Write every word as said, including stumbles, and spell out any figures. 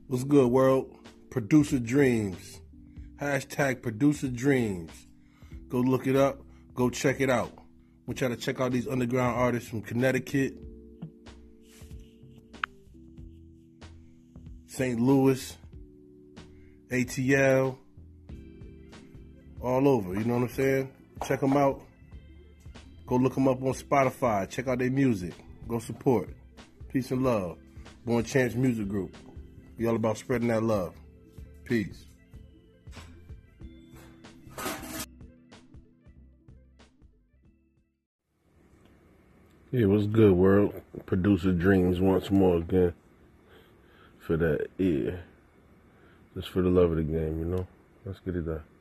What's good, world? Producer Dreams. Hashtag Producer Dreams. Go look it up. Go check it out. We try to check out these underground artists from Connecticut, Saint Louis, A T L, all over. You know what I'm saying? Check them out. Go look them up on Spotify. Check out their music. Go support. Peace and love. Born Chance Music Group. We all about spreading that love. Peace. Yeah, what's good, world? Producer Dreams once more again. For that ear. Just for the love of the game, you know? Let's get it done.